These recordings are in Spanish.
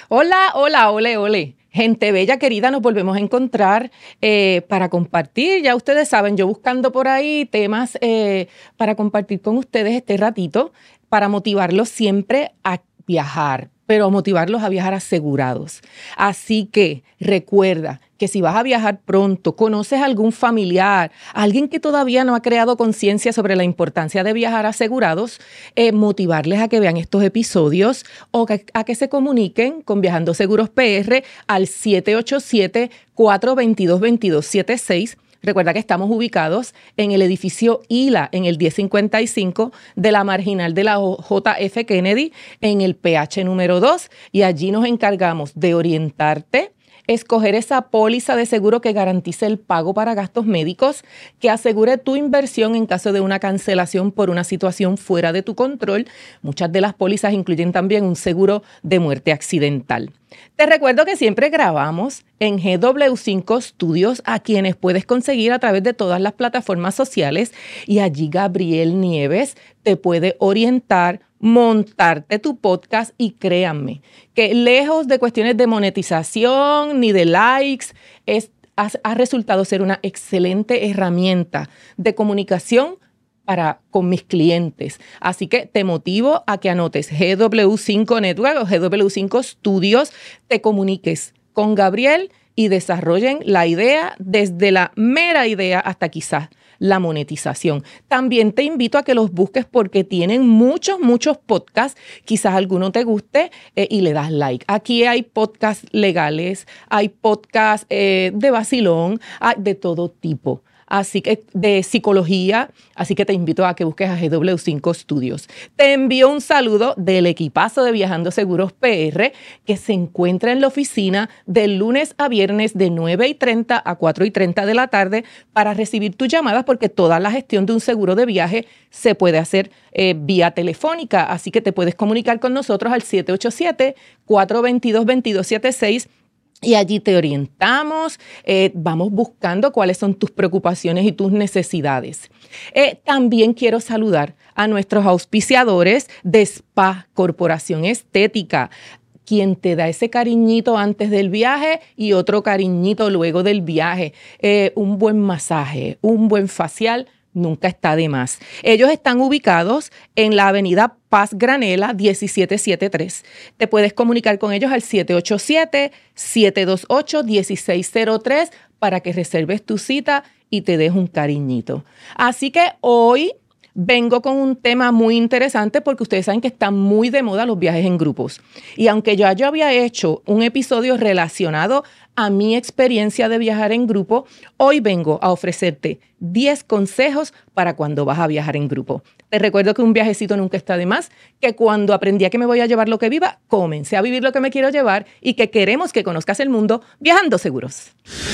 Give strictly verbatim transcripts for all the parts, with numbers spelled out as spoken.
Hola, hola, ole, ole. Gente bella, querida, nos volvemos a encontrar eh, para compartir. Ya ustedes saben, yo buscando por ahí temas eh, para compartir con ustedes este ratito, para motivarlos siempre a viajar, pero motivarlos a viajar asegurados. Así que recuerda que si vas a viajar pronto, conoces a algún familiar, alguien que todavía no ha creado conciencia sobre la importancia de viajar asegurados, eh, motivarles a que vean estos episodios o que, a que se comuniquen con Viajando Seguros P R al siete ocho siete, cuatro dos dos, dos dos siete seis. Recuerda que estamos ubicados en el edificio I L A, en el diez cincuenta y cinco de la marginal de la J F Kennedy, en el P H número dos, y allí nos encargamos de orientarte, escoger esa póliza de seguro que garantice el pago para gastos médicos, que asegure tu inversión en caso de una cancelación por una situación fuera de tu control. Muchas de las pólizas incluyen también un seguro de muerte accidental. Te recuerdo que siempre grabamos en G W cinco Studios, a quienes puedes conseguir a través de todas las plataformas sociales, y allí Gabriel Nieves te puede orientar, montarte tu podcast, y créanme que lejos de cuestiones de monetización ni de likes, es, ha, ha resultado ser una excelente herramienta de comunicación para con mis clientes. Así que te motivo a que anotes G W cinco Network o G W cinco Studios, te comuniques con Gabriel y desarrollen la idea desde la mera idea hasta quizás la monetización. También te invito a que los busques porque tienen muchos, muchos podcasts. Quizás alguno te guste eh, y le das like. Aquí hay podcasts legales, hay podcasts eh, de vacilón, hay de todo tipo. Así que de psicología, así que te invito a que busques a G W cinco Studios. Te envío un saludo del equipazo de Viajando Seguros P R, que se encuentra en la oficina de lunes a viernes de nueve y treinta a cuatro y treinta de la tarde para recibir tus llamadas, porque toda la gestión de un seguro de viaje se puede hacer eh, vía telefónica. Así que te puedes comunicar con nosotros al siete ocho siete, cuatro dos dos, dos dos siete seis. Y allí te orientamos, eh, vamos buscando cuáles son tus preocupaciones y tus necesidades. Eh, también quiero saludar a nuestros auspiciadores de Spa Corporación Estética, quien te da ese cariñito antes del viaje y otro cariñito luego del viaje. Eh, un buen masaje, un buen facial, nunca está de más. Ellos están ubicados en la avenida Paz Granela diecisiete setenta y tres. Te puedes comunicar con ellos al siete ocho siete, siete dos ocho, uno seis cero tres para que reserves tu cita y te des un cariñito. Así que hoy vengo con un tema muy interesante porque ustedes saben que están muy de moda los viajes en grupos. Y aunque yo, yo había hecho un episodio relacionado a mi experiencia de viajar en grupo, hoy vengo a ofrecerte diez consejos para cuando vas a viajar en grupo. Te recuerdo que un viajecito nunca está de más, que cuando aprendí a que me voy a llevar lo que viva, comencé a vivir lo que me quiero llevar y que queremos que conozcas el mundo viajando seguros.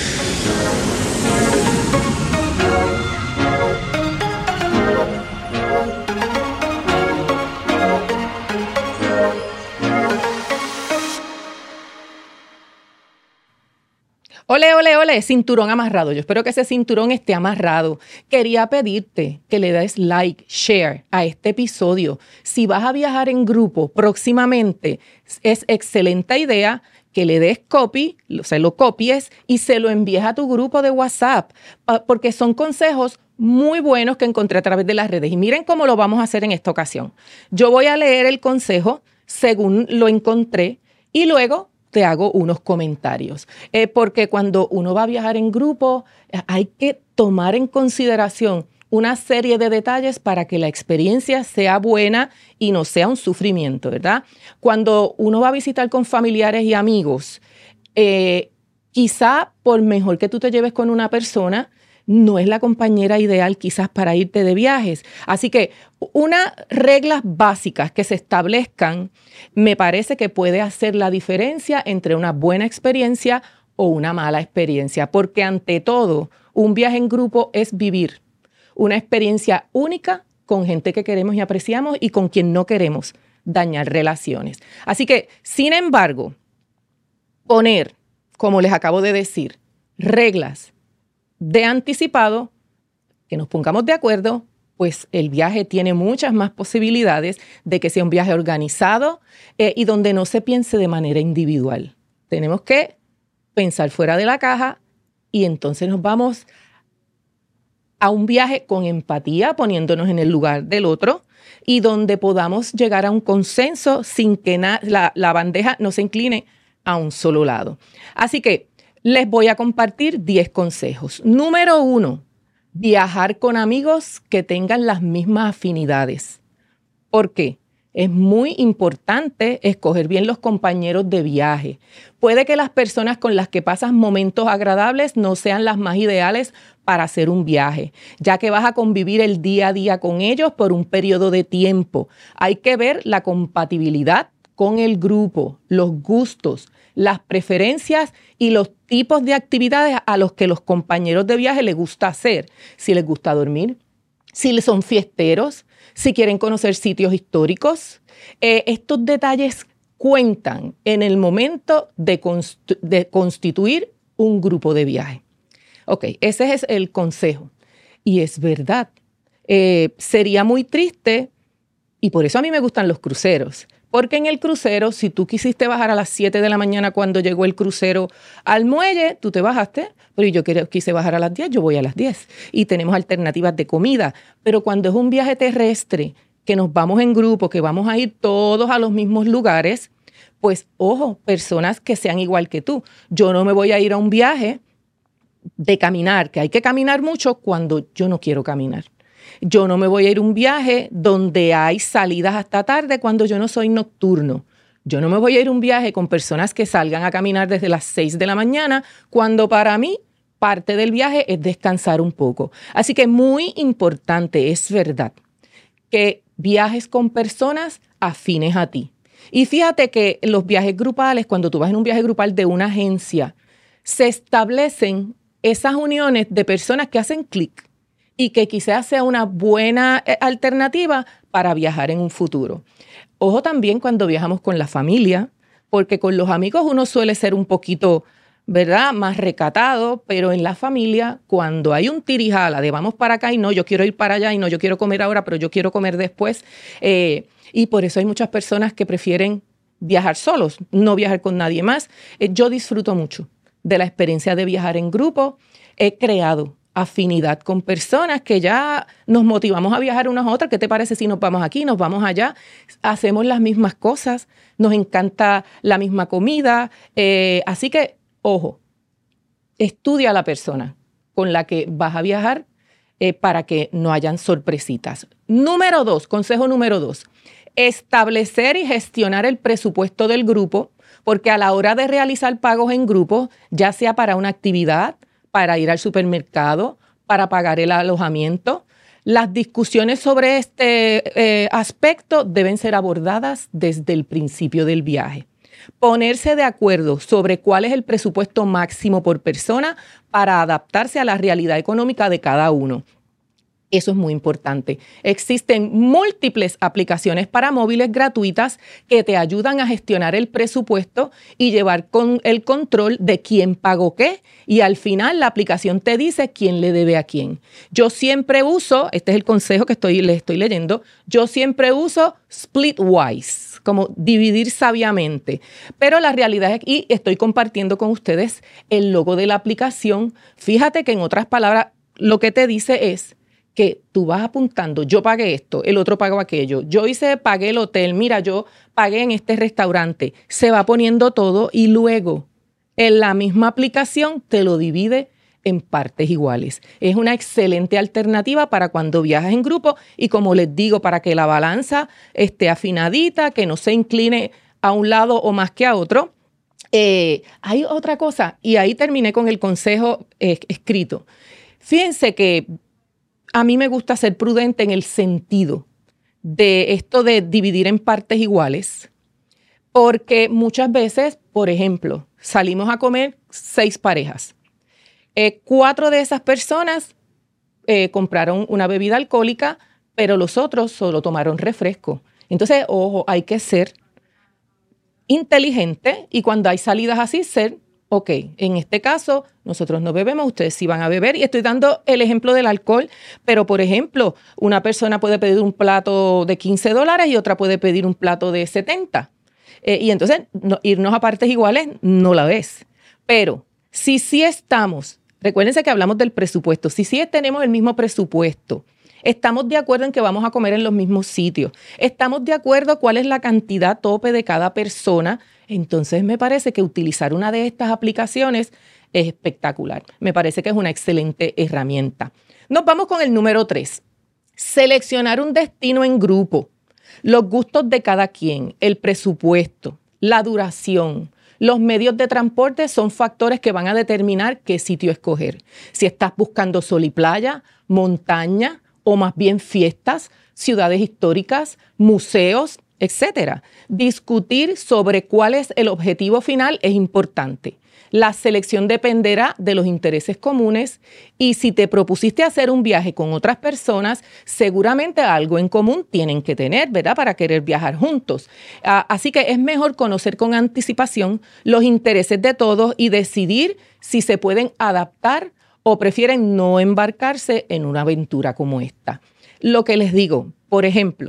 Ole, ole, ole, cinturón amarrado. Yo espero que ese cinturón esté amarrado. Quería pedirte que le des like, share a este episodio. Si vas a viajar en grupo próximamente, es excelente idea que le des copy, se lo copies y se lo envíes a tu grupo de WhatsApp, porque son consejos muy buenos que encontré a través de las redes. Y miren cómo lo vamos a hacer en esta ocasión. Yo voy a leer el consejo según lo encontré y luego te hago unos comentarios. Eh, porque cuando uno va a viajar en grupo, eh, hay que tomar en consideración una serie de detalles para que la experiencia sea buena y no sea un sufrimiento, ¿verdad? Cuando uno va a visitar con familiares y amigos, eh, quizá por mejor que tú te lleves con una persona, no es la compañera ideal quizás para irte de viajes. Así que unas reglas básicas que se establezcan me parece que puede hacer la diferencia entre una buena experiencia o una mala experiencia, porque ante todo, un viaje en grupo es vivir una experiencia única con gente que queremos y apreciamos y con quien no queremos dañar relaciones. Así que, sin embargo, poner, como les acabo de decir, reglas de anticipado, que nos pongamos de acuerdo pues el viaje tiene muchas más posibilidades de que sea un viaje organizado eh, y donde no se piense de manera individual. Tenemos que pensar fuera de la caja y entonces nos vamos a un viaje con empatía, poniéndonos en el lugar del otro y donde podamos llegar a un consenso sin que na- la, la bandeja no se incline a un solo lado. Así que les voy a compartir diez consejos. Número uno, viajar con amigos que tengan las mismas afinidades. ¿Por qué? Es muy importante escoger bien los compañeros de viaje. Puede que las personas con las que pasas momentos agradables no sean las más ideales para hacer un viaje, ya que vas a convivir el día a día con ellos por un periodo de tiempo. Hay que ver la compatibilidad con el grupo, los gustos, las preferencias y los tipos de actividades a los que los compañeros de viaje les gusta hacer. Si les gusta dormir, si son fiesteros, si quieren conocer sitios históricos. Eh, estos detalles cuentan en el momento de, const- de constituir un grupo de viaje. Ok, ese es el consejo. Y es verdad. Eh, sería muy triste, y por eso a mí me gustan los cruceros. Porque en el crucero, si tú quisiste bajar a las siete de la mañana cuando llegó el crucero al muelle, tú te bajaste, pero yo quise bajar a las diez, yo voy a las diez. Y tenemos alternativas de comida. Pero cuando es un viaje terrestre, que nos vamos en grupo, que vamos a ir todos a los mismos lugares, pues ojo, personas que sean igual que tú. Yo no me voy a ir a un viaje de caminar, que hay que caminar mucho cuando yo no quiero caminar. Yo no me voy a ir a un viaje donde hay salidas hasta tarde cuando yo no soy nocturno. Yo no me voy a ir a un viaje con personas que salgan a caminar desde las seis de la mañana cuando para mí parte del viaje es descansar un poco. Así que muy importante, es verdad, que viajes con personas afines a ti. Y fíjate que los viajes grupales, cuando tú vas en un viaje grupal de una agencia, se establecen esas uniones de personas que hacen clic y que quizás sea una buena alternativa para viajar en un futuro. Ojo también cuando viajamos con la familia, porque con los amigos uno suele ser un poquito, ¿verdad?, más recatado, pero en la familia, cuando hay un tirijala de vamos para acá y no, yo quiero ir para allá y no, yo quiero comer ahora, pero yo quiero comer después, eh, y por eso hay muchas personas que prefieren viajar solos, no viajar con nadie más. Eh, yo disfruto mucho de la experiencia de viajar en grupo. He creado afinidad con personas que ya nos motivamos a viajar unas a otras. ¿Qué te parece si nos vamos aquí, nos vamos allá? Hacemos las mismas cosas, nos encanta la misma comida. Eh, así que, ojo, estudia a la persona con la que vas a viajar eh, para que no hayan sorpresitas. Número dos, consejo número dos, establecer y gestionar el presupuesto del grupo, porque a la hora de realizar pagos en grupo, ya sea para una actividad, para ir al supermercado, para pagar el alojamiento, las discusiones sobre este eh, aspecto deben ser abordadas desde el principio del viaje. Ponerse de acuerdo sobre cuál es el presupuesto máximo por persona para adaptarse a la realidad económica de cada uno. Eso es muy importante. Existen múltiples aplicaciones para móviles gratuitas que te ayudan a gestionar el presupuesto y llevar con el control de quién pagó qué. Y al final la aplicación te dice quién le debe a quién. Yo siempre uso, este es el consejo que estoy, le estoy leyendo, yo siempre uso Splitwise, como dividir sabiamente. Pero la realidad es, y estoy compartiendo con ustedes el logo de la aplicación. Fíjate que en otras palabras, lo que te dice es que tú vas apuntando, yo pagué esto, el otro pagó aquello, yo hice, pagué el hotel, mira, yo pagué en este restaurante. Se va poniendo todo y luego en la misma aplicación te lo divide en partes iguales. Es una excelente alternativa para cuando viajas en grupo y, como les digo, para que la balanza esté afinadita, que no se incline a un lado o más que a otro. Eh, hay otra cosa, y ahí terminé con el consejo eh, escrito. Fíjense que a mí me gusta ser prudente en el sentido de esto de dividir en partes iguales, porque muchas veces, por ejemplo, salimos a comer seis parejas. Eh, cuatro de esas personas eh, compraron una bebida alcohólica, pero los otros solo tomaron refresco. Entonces, ojo, hay que ser inteligente y cuando hay salidas así, ser Ok, en este caso, nosotros no bebemos, ustedes sí van a beber. Y estoy dando el ejemplo del alcohol, pero por ejemplo, una persona puede pedir un plato de quince dólares y otra puede pedir un plato de setenta. Eh, y entonces, no, irnos a partes iguales no la ves. Pero si sí estamos, recuérdense que hablamos del presupuesto, si sí tenemos el mismo presupuesto, estamos de acuerdo en que vamos a comer en los mismos sitios, estamos de acuerdo cuál es la cantidad tope de cada persona, entonces me parece que utilizar una de estas aplicaciones es espectacular. Me parece que es una excelente herramienta. Nos vamos con el número tres. Seleccionar un destino en grupo. Los gustos de cada quien, el presupuesto, la duración, los medios de transporte son factores que van a determinar qué sitio escoger. Si estás buscando sol y playa, montaña o más bien fiestas, ciudades históricas, museos, etcétera. Discutir sobre cuál es el objetivo final es importante. La selección dependerá de los intereses comunes y si te propusiste hacer un viaje con otras personas, seguramente algo en común tienen que tener, ¿verdad? Para querer viajar juntos. Uh, así que es mejor conocer con anticipación los intereses de todos y decidir si se pueden adaptar o prefieren no embarcarse en una aventura como esta. Lo que les digo, por ejemplo,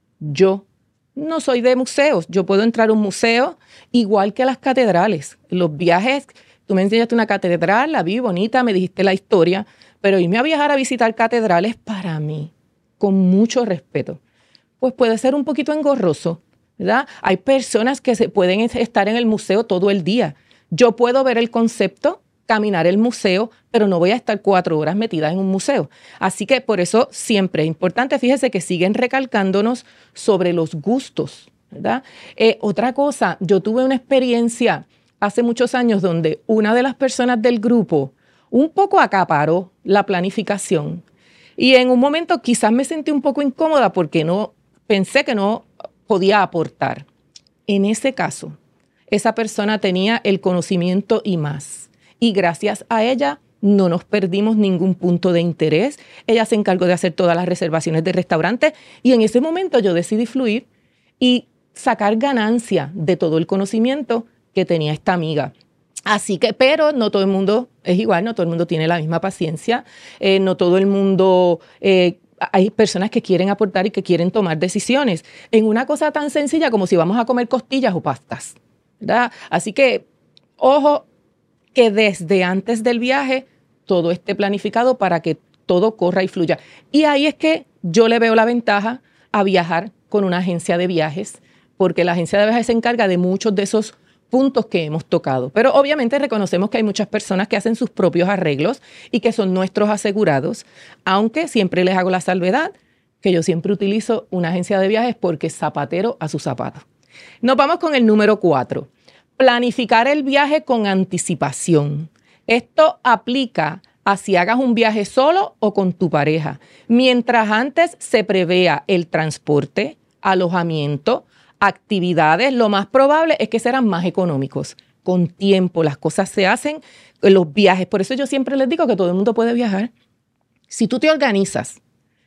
yo no soy de museos. Yo puedo entrar a un museo igual que a las catedrales. Los viajes, tú me enseñaste una catedral, la vi bonita, me dijiste la historia, pero irme a viajar a visitar catedrales para mí, con mucho respeto, pues puede ser un poquito engorroso, ¿verdad? Hay personas que se pueden estar en el museo todo el día. Yo puedo ver el concepto, caminar el museo, pero no voy a estar cuatro horas metida en un museo. Así que por eso siempre es importante, fíjese que siguen recalcándonos sobre los gustos, ¿verdad? Eh, otra cosa, yo tuve una experiencia hace muchos años donde una de las personas del grupo un poco acaparó la planificación y en un momento quizás me sentí un poco incómoda porque no pensé que no podía aportar. En ese caso, esa persona tenía el conocimiento y más. Y gracias a ella no nos perdimos ningún punto de interés. Ella se encargó de hacer todas las reservaciones de restaurantes y en ese momento yo decidí fluir y sacar ganancia de todo el conocimiento que tenía esta amiga. Así que, pero no todo el mundo es igual, no todo el mundo tiene la misma paciencia, eh, no todo el mundo... Eh, hay personas que quieren aportar y que quieren tomar decisiones en una cosa tan sencilla como si vamos a comer costillas o pastas, ¿verdad? Así que, ojo, que desde antes del viaje todo esté planificado para que todo corra y fluya. Y ahí es que yo le veo la ventaja a viajar con una agencia de viajes, porque la agencia de viajes se encarga de muchos de esos puntos que hemos tocado. Pero obviamente reconocemos que hay muchas personas que hacen sus propios arreglos y que son nuestros asegurados, aunque siempre les hago la salvedad que yo siempre utilizo una agencia de viajes porque es zapatero a su zapato. Nos vamos con el número cuatro. Planificar el viaje con anticipación. Esto aplica a si hagas un viaje solo o con tu pareja. Mientras antes se prevea el transporte, alojamiento, actividades, lo más probable es que serán más económicos. Con tiempo las cosas se hacen, los viajes. Por eso yo siempre les digo que todo el mundo puede viajar. Si tú te organizas,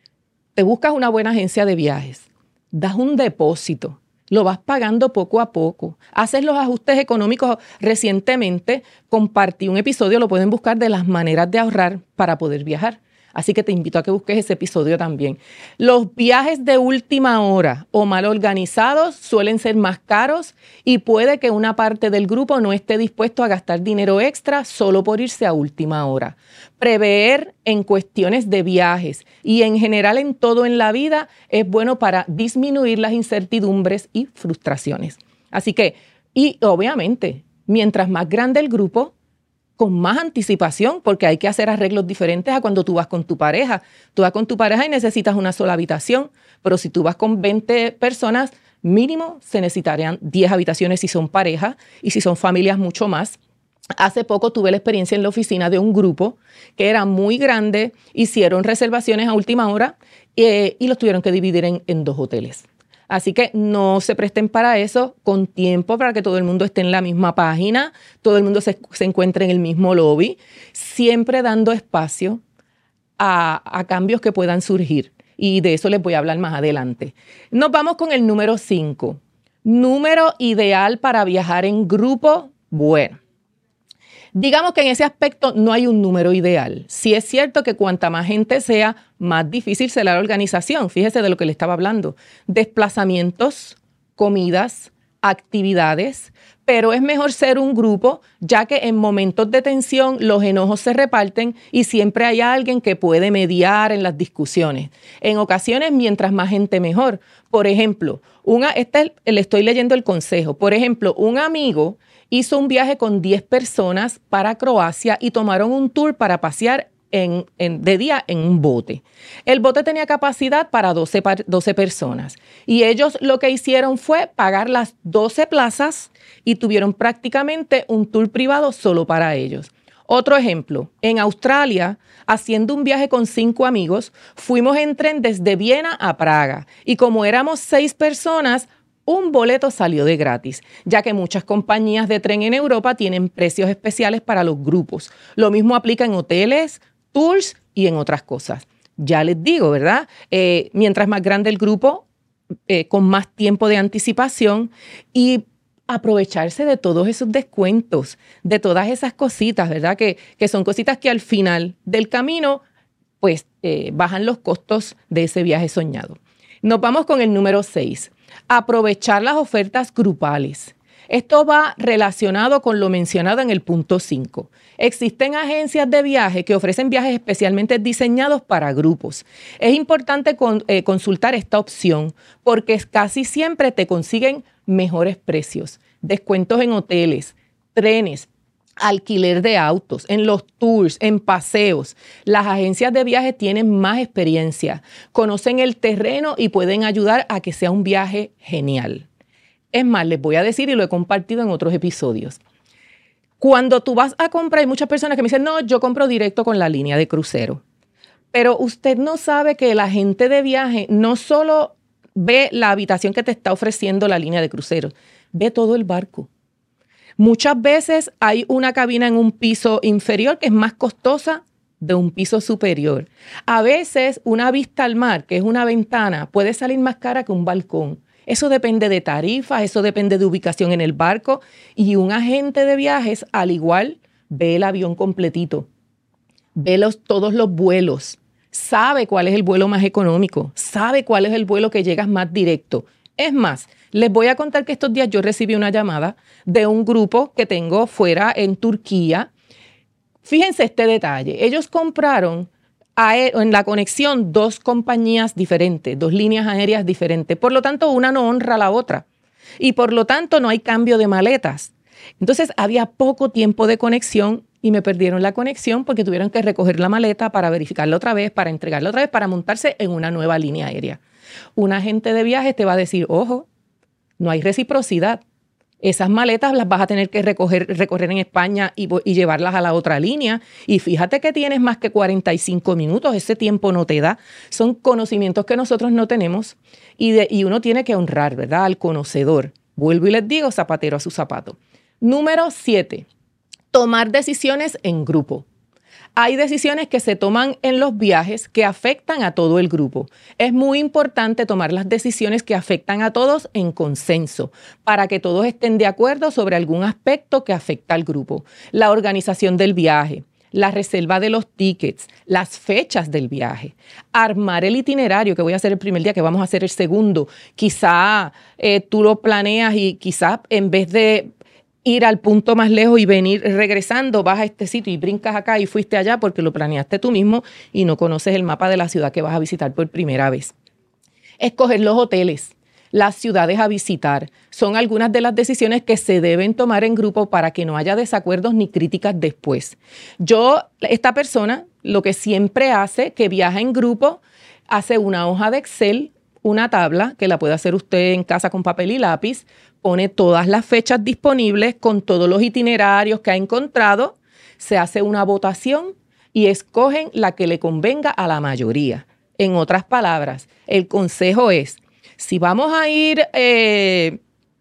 te buscas una buena agencia de viajes, das un depósito, lo vas pagando poco a poco, haces los ajustes económicos. Recientemente compartí un episodio, lo pueden buscar, de las maneras de ahorrar para poder viajar. Así que te invito a que busques ese episodio también. Los viajes de última hora o mal organizados suelen ser más caros y puede que una parte del grupo no esté dispuesto a gastar dinero extra solo por irse a última hora. Prever en cuestiones de viajes y en general en todo en la vida es bueno para disminuir las incertidumbres y frustraciones. Así que, y obviamente, mientras más grande el grupo, con más anticipación, porque hay que hacer arreglos diferentes a cuando tú vas con tu pareja. Tú vas con tu pareja y necesitas una sola habitación, pero si tú vas con veinte personas, mínimo se necesitarían diez habitaciones si son pareja y si son familias mucho más. Hace poco tuve la experiencia en la oficina de un grupo que era muy grande, hicieron reservaciones a última hora eh, y los tuvieron que dividir en, en dos hoteles. Así que no se presten para eso, con tiempo, para que todo el mundo esté en la misma página, todo el mundo se, se encuentre en el mismo lobby, siempre dando espacio a, a cambios que puedan surgir. Y de eso les voy a hablar más adelante. Nos vamos con el número cinco. Número ideal para viajar en grupo. Bueno, Digamos que en ese aspecto no hay un número ideal. Sí es cierto que cuanta más gente sea, más difícil será la organización. Fíjese de lo que le estaba hablando. Desplazamientos, comidas, actividades, pero es mejor ser un grupo, ya que en momentos de tensión los enojos se reparten y siempre hay alguien que puede mediar en las discusiones. En ocasiones, mientras más gente, mejor. Por ejemplo, una, este, le estoy leyendo el consejo. Por ejemplo, un amigo hizo un viaje con diez personas para Croacia y tomaron un tour para pasear en, en, de día en un bote. El bote tenía capacidad para doce, doce personas y ellos lo que hicieron fue pagar las doce plazas y tuvieron prácticamente un tour privado solo para ellos. Otro ejemplo, en Australia, haciendo un viaje con cinco amigos, fuimos en tren desde Viena a Praga y como éramos seis personas, un boleto salió de gratis, ya que muchas compañías de tren en Europa tienen precios especiales para los grupos. Lo mismo aplica en hoteles, tours y en otras cosas. Ya les digo, ¿verdad? Eh, mientras más grande el grupo, eh, con más tiempo de anticipación y aprovecharse de todos esos descuentos, de todas esas cositas, ¿verdad? Que, que son cositas que al final del camino, pues, eh, bajan los costos de ese viaje soñado. Nos vamos con el número seis. Aprovechar las ofertas grupales. Esto va relacionado con lo mencionado en el punto cinco. Existen agencias de viaje que ofrecen viajes especialmente diseñados para grupos. Es importante con, eh, consultar esta opción porque casi siempre te consiguen mejores precios, descuentos en hoteles, trenes, alquiler de autos, en los tours, en paseos. Las agencias de viaje tienen más experiencia, conocen el terreno y pueden ayudar a que sea un viaje genial. Es más, les voy a decir y lo he compartido en otros episodios. Cuando tú vas a comprar, hay muchas personas que me dicen, no, yo compro directo con la línea de crucero. Pero usted no sabe que el agente de viaje no solo ve la habitación que te está ofreciendo la línea de crucero, ve todo el barco. Muchas veces hay una cabina en un piso inferior que es más costosa de un piso superior. A veces una vista al mar, que es una ventana, puede salir más cara que un balcón. Eso depende de tarifas, eso depende de ubicación en el barco y un agente de viajes, al igual, ve el avión completito, ve los, todos los vuelos, sabe cuál es el vuelo más económico, sabe cuál es el vuelo que llegas más directo. Es más, les voy a contar que estos días yo recibí una llamada de un grupo que tengo fuera en Turquía. Fíjense este detalle, ellos compraron en la conexión dos compañías diferentes, dos líneas aéreas diferentes. Por lo tanto, una no honra a la otra. Y por lo tanto, no hay cambio de maletas. Entonces, había poco tiempo de conexión y me perdieron la conexión porque tuvieron que recoger la maleta para verificarla otra vez, para entregarla otra vez, para montarse en una nueva línea aérea. Un agente de viajes te va a decir, ojo, no hay reciprocidad. Esas maletas las vas a tener que recoger, recorrer en España y, y llevarlas a la otra línea. Y fíjate que tienes más que cuarenta y cinco minutos, ese tiempo no te da. Son conocimientos que nosotros no tenemos y, de, y uno tiene que honrar, ¿verdad?, al conocedor. Vuelvo y les digo, zapatero a su zapato. Número siete, tomar decisiones en grupo. Hay decisiones que se toman en los viajes que afectan a todo el grupo. Es muy importante tomar las decisiones que afectan a todos en consenso para que todos estén de acuerdo sobre algún aspecto que afecta al grupo. La organización del viaje, la reserva de los tickets, las fechas del viaje, armar el itinerario que voy a hacer el primer día, que vamos a hacer el segundo. Quizá eh, tú lo planeas y quizá en vez de ir al punto más lejos y venir regresando, vas a este sitio y brincas acá y fuiste allá porque lo planeaste tú mismo y no conoces el mapa de la ciudad que vas a visitar por primera vez. Escoger los hoteles, las ciudades a visitar, son algunas de las decisiones que se deben tomar en grupo para que no haya desacuerdos ni críticas después. Yo, esta persona, lo que siempre hace, que viaja en grupo, hace una hoja de Excel, una tabla que la puede hacer usted en casa con papel y lápiz, pone todas las fechas disponibles con todos los itinerarios que ha encontrado, se hace una votación y escogen la que le convenga a la mayoría. En otras palabras, el consejo es, si vamos a ir eh,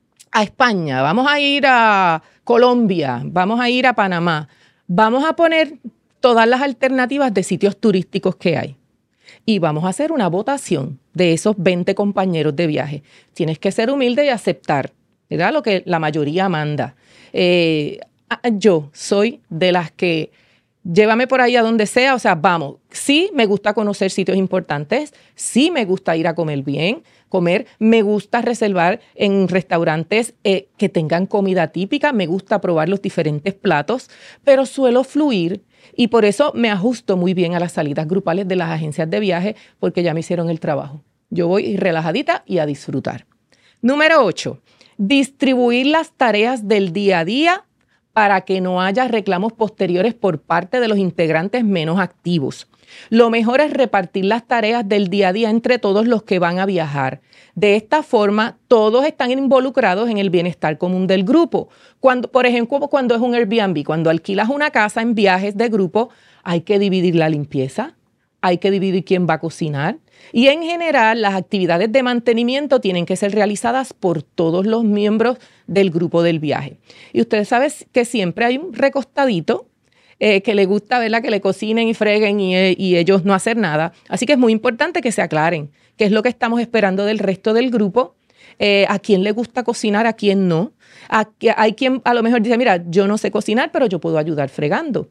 a España, vamos a ir a Colombia, vamos a ir a Panamá, vamos a poner todas las alternativas de sitios turísticos que hay. Y vamos a hacer una votación de esos veinte compañeros de viaje. Tienes que ser humilde y aceptar, ¿verdad?, lo que la mayoría manda. Eh, Yo soy de las que llévame por ahí a donde sea, o sea, vamos. Sí me gusta conocer sitios importantes, sí me gusta ir a comer bien, comer, me gusta reservar en restaurantes eh, que tengan comida típica, me gusta probar los diferentes platos, pero suelo fluir y por eso me ajusto muy bien a las salidas grupales de las agencias de viaje porque ya me hicieron el trabajo. Yo voy relajadita y a disfrutar. Número ocho, distribuir las tareas del día a día para que no haya reclamos posteriores por parte de los integrantes menos activos. Lo mejor es repartir las tareas del día a día entre todos los que van a viajar. De esta forma, todos están involucrados en el bienestar común del grupo. Cuando, por ejemplo, cuando es un Airbnb, cuando alquilas una casa en viajes de grupo, hay que dividir la limpieza, hay que dividir quién va a cocinar. Y en general, las actividades de mantenimiento tienen que ser realizadas por todos los miembros del grupo del viaje. Y ustedes saben que siempre hay un recostadito eh, que le gusta, ¿verdad?, que le cocinen y freguen y, y ellos no hacer nada. Así que es muy importante que se aclaren qué es lo que estamos esperando del resto del grupo, eh, a quién le gusta cocinar, a quién no. A, hay quien a lo mejor dice, mira, yo no sé cocinar, pero yo puedo ayudar fregando.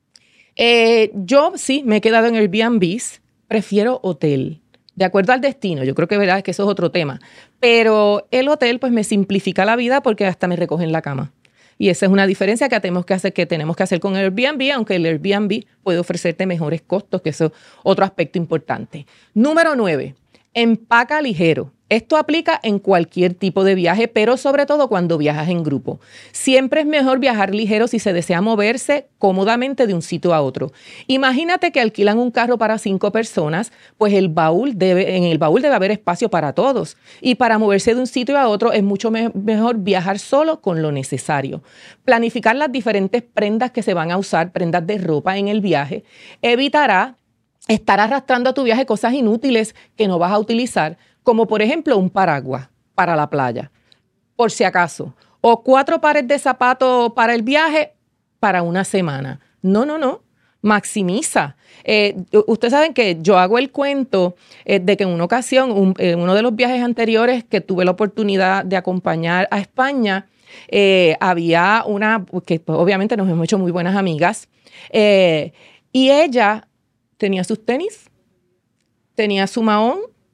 Eh, yo sí me he quedado en Airbnbs, prefiero hotel, de acuerdo al destino. Yo creo que, verdad, que eso es otro tema. Pero el hotel pues me simplifica la vida porque hasta me recogen la cama. Y esa es una diferencia que tenemos que hacer, que tenemos que hacer con el Airbnb, aunque el Airbnb puede ofrecerte mejores costos, que eso es otro aspecto importante. Número nueve, empaca ligero. Esto aplica en cualquier tipo de viaje, pero sobre todo cuando viajas en grupo. Siempre es mejor viajar ligero si se desea moverse cómodamente de un sitio a otro. Imagínate que alquilan un carro para cinco personas, pues el baúl debe, en el baúl debe haber espacio para todos. Y para moverse de un sitio a otro es mucho me- mejor viajar solo con lo necesario. Planificar las diferentes prendas que se van a usar, prendas de ropa en el viaje, evitará estar arrastrando a tu viaje cosas inútiles que no vas a utilizar, como por ejemplo un paraguas para la playa, por si acaso, o cuatro pares de zapatos para el viaje para una semana. No, no, no, maximiza. Eh, ustedes saben que yo hago el cuento eh, de que en una ocasión, un, en uno de los viajes anteriores que tuve la oportunidad de acompañar a España, eh, había una, que pues, obviamente nos hemos hecho muy buenas amigas, eh, y ella tenía sus tenis, tenía su mahón,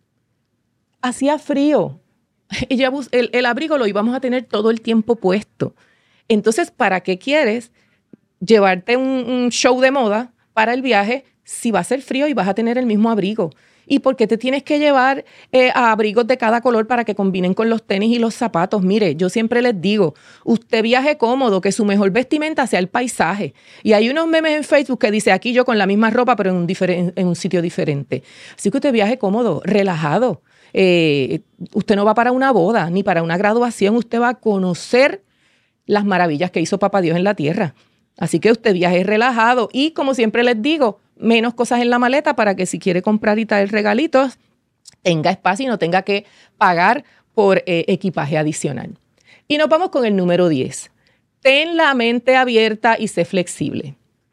hacía frío. Ella, el, el abrigo lo íbamos a tener todo el tiempo puesto. Entonces, ¿para qué quieres llevarte un, un show de moda para el viaje si va a ser frío y vas a tener el mismo abrigo? ¿Y por qué te tienes que llevar eh, a abrigos de cada color para que combinen con los tenis y los zapatos? Mire, yo siempre les digo, usted viaje cómodo, que su mejor vestimenta sea el paisaje. Y hay unos memes en Facebook que dice, aquí yo con la misma ropa, pero en un, diferen, en un sitio diferente. Así que usted viaje cómodo, relajado. Eh, usted no va para una boda ni para una graduación, usted va a conocer las maravillas que hizo Papá Dios en la tierra. Así que usted viaje relajado y, como siempre les digo, menos cosas en la maleta para que si quiere comprar y traer regalitos, tenga espacio y no tenga que pagar por eh, equipaje adicional. Y nos vamos con el número diez. Ten la mente abierta y sé flexible.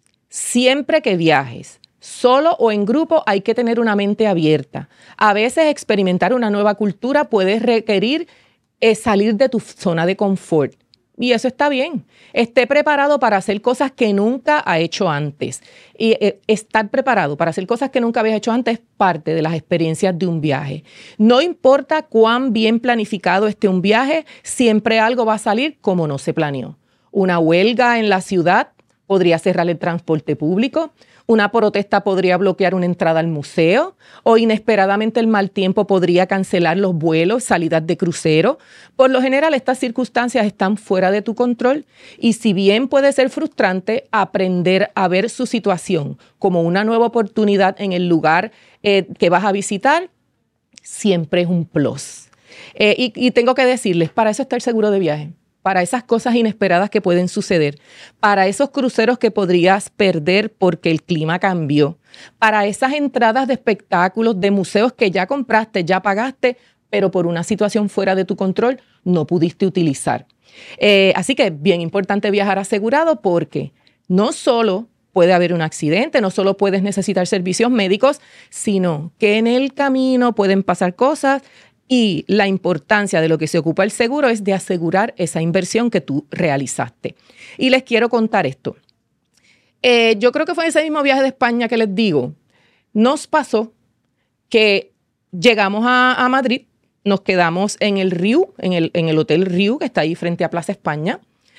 Siempre que viajes, solo o en grupo, hay que tener una mente abierta. A veces experimentar una nueva cultura puede requerir eh, salir de tu zona de confort. Y eso está bien. Esté preparado para hacer cosas que nunca ha hecho antes. Y eh, estar preparado para hacer cosas que nunca habías hecho antes es parte de las experiencias de un viaje. No importa cuán bien planificado esté un viaje, siempre algo va a salir como no se planeó. Una huelga en la ciudad podría cerrar el transporte público. Una protesta podría bloquear una entrada al museo o inesperadamente el mal tiempo podría cancelar los vuelos, salidas de crucero. Por lo general, estas circunstancias están fuera de tu control y si bien puede ser frustrante, aprender a ver su situación como una nueva oportunidad en el lugar eh, que vas a visitar, siempre es un plus. Eh, y, y tengo que decirles, para eso está el seguro de viaje. Para esas cosas inesperadas que pueden suceder, para esos cruceros que podrías perder porque el clima cambió, para esas entradas de espectáculos, de museos que ya compraste, ya pagaste, pero por una situación fuera de tu control no pudiste utilizar. Eh, así que es bien importante viajar asegurado porque no solo puede haber un accidente, no solo puedes necesitar servicios médicos, sino que en el camino pueden pasar cosas Y la importancia de lo que se ocupa el seguro es de asegurar esa inversión que tú realizaste. Y les quiero contar esto. Eh, yo creo que fue ese mismo viaje de España que les digo. Nos pasó que llegamos a, a Madrid, nos quedamos en el Riu, en el, en el Hotel Riu, que está ahí frente a Plaza España.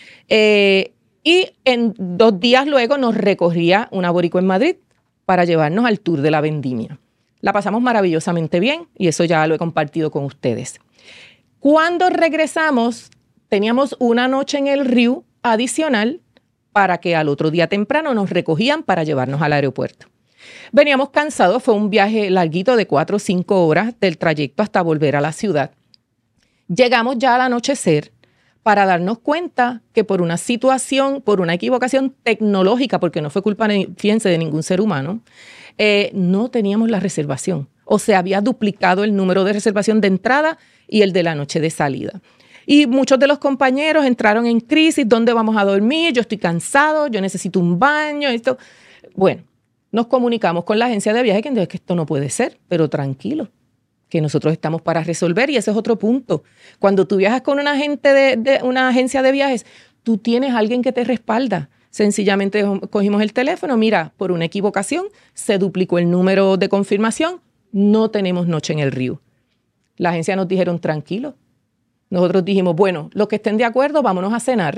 Eh, y en dos días luego nos recorría una boricua en Madrid para llevarnos al tour de la vendimia. La pasamos maravillosamente bien y eso ya lo he compartido con ustedes. Cuando regresamos, teníamos una noche en el Riu adicional para que al otro día temprano nos recogían para llevarnos al aeropuerto. Veníamos cansados, fue un viaje larguito de cuatro o cinco horas del trayecto hasta volver a la ciudad. Llegamos ya al anochecer para darnos cuenta que por una situación, por una equivocación tecnológica, porque no fue culpa, fíjense, de ningún ser humano, eh, no teníamos la reservación. O sea, había duplicado el número de reservación de entrada y el de la noche de salida. Y muchos de los compañeros entraron en crisis. ¿Dónde vamos a dormir? Yo estoy cansado, yo necesito un baño. Esto. Bueno, nos comunicamos con la agencia de viaje que dice que esto no puede ser, pero tranquilo, que nosotros estamos para resolver. Y ese es otro punto. Cuando tú viajas con una, agente de, de, una agencia de viajes, tú tienes a alguien que te respalda. Sencillamente cogimos el teléfono, mira, por una equivocación se duplicó el número de confirmación, no tenemos noche en el Riu. La agencia nos dijeron, tranquilo. Nosotros dijimos, bueno, los que estén de acuerdo, vámonos a cenar.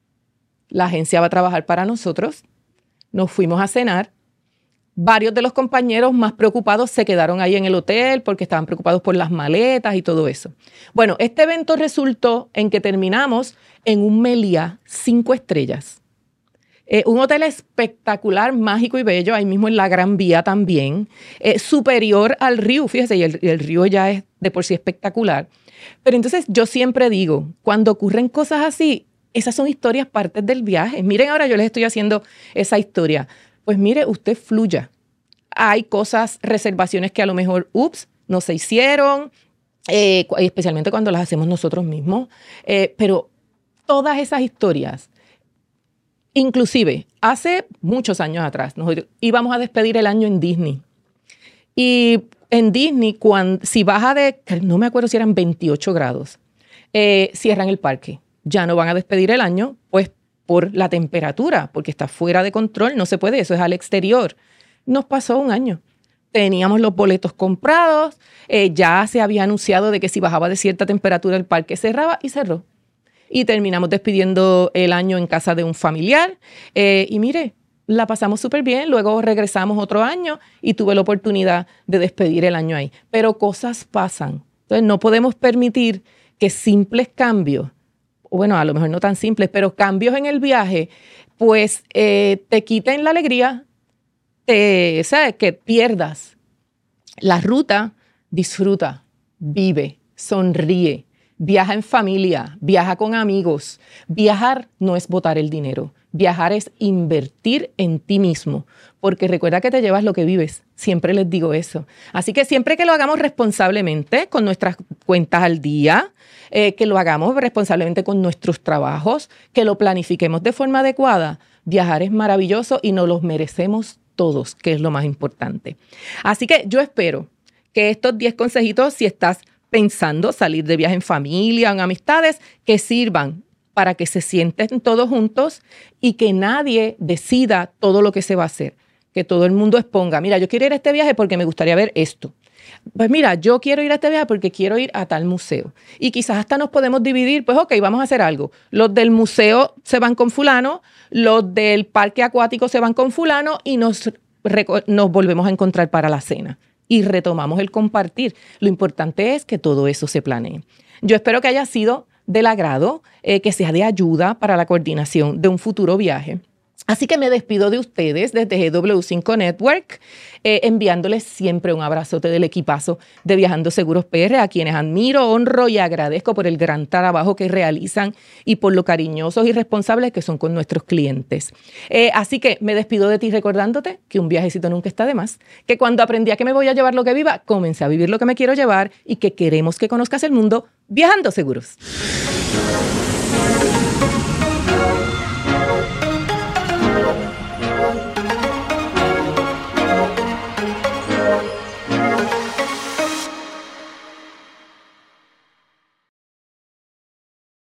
La agencia va a trabajar para nosotros. Nos fuimos a cenar. Varios de los compañeros más preocupados se quedaron ahí en el hotel porque estaban preocupados por las maletas y todo eso. Bueno, este evento resultó en que terminamos en un Meliá cinco estrellas. Eh, un hotel espectacular, mágico y bello, ahí mismo en la Gran Vía también, eh, superior al Riu, fíjese, y el, el Riu ya es de por sí espectacular. Pero entonces yo siempre digo, cuando ocurren cosas así, esas son historias partes del viaje. Miren, ahora yo les estoy haciendo esa historia. Pues mire, usted fluya. Hay cosas, reservaciones que a lo mejor, ups, no se hicieron, eh, especialmente cuando las hacemos nosotros mismos. Eh, pero todas esas historias, inclusive hace muchos años atrás, nosotros íbamos a despedir el año en Disney. Y en Disney, cuando, si baja de, no me acuerdo si eran veintiocho grados, eh, cierran el parque. Ya no van a despedir el año, pues por la temperatura, porque está fuera de control, no se puede, eso es al exterior. Nos pasó un año. Teníamos los boletos comprados, eh, ya se había anunciado de que si bajaba de cierta temperatura el parque cerraba y cerró. Y terminamos despidiendo el año en casa de un familiar. Eh, y mire, la pasamos súper bien. Luego regresamos otro año y tuve la oportunidad de despedir el año ahí. Pero cosas pasan. Entonces no podemos permitir que simples cambios, bueno, a lo mejor no tan simples, pero cambios en el viaje, pues eh, te quiten la alegría, te, ¿sabes? Que pierdas la ruta. Disfruta, vive, sonríe. Viaja en familia, viaja con amigos. Viajar no es botar el dinero. Viajar es invertir en ti mismo, porque recuerda que te llevas lo que vives. Siempre les digo eso. Así que siempre que lo hagamos responsablemente, con nuestras cuentas al día, eh, que lo hagamos responsablemente con nuestros trabajos, que lo planifiquemos de forma adecuada, viajar es maravilloso y nos los merecemos todos, que es lo más importante. Así que yo espero que estos diez consejitos, si estás pensando salir de viaje en familia o en amistades, que sirvan para que se sienten todos juntos y que nadie decida todo lo que se va a hacer. Que todo el mundo exponga, mira, yo quiero ir a este viaje porque me gustaría ver esto. Pues mira, yo quiero ir a este viaje porque quiero ir a tal museo. Y quizás hasta nos podemos dividir, pues ok, vamos a hacer algo. Los del museo se van con fulano, los del parque acuático se van con fulano y nos, nos volvemos a encontrar para la cena. Y retomamos el compartir. Lo importante es que todo eso se planee. Yo espero que haya sido del agrado, eh, que sea de ayuda para la coordinación de un futuro viaje. Así que me despido de ustedes desde G W cinco Network, eh, enviándoles siempre un abrazote del equipazo de Viajando Seguros P R, a quienes admiro, honro y agradezco por el gran trabajo que realizan y por lo cariñosos y responsables que son con nuestros clientes. Eh, así que me despido de ti recordándote que un viajecito nunca está de más, que cuando aprendí a que me voy a llevar lo que viva, comencé a vivir lo que me quiero llevar y que queremos que conozcas el mundo viajando seguros.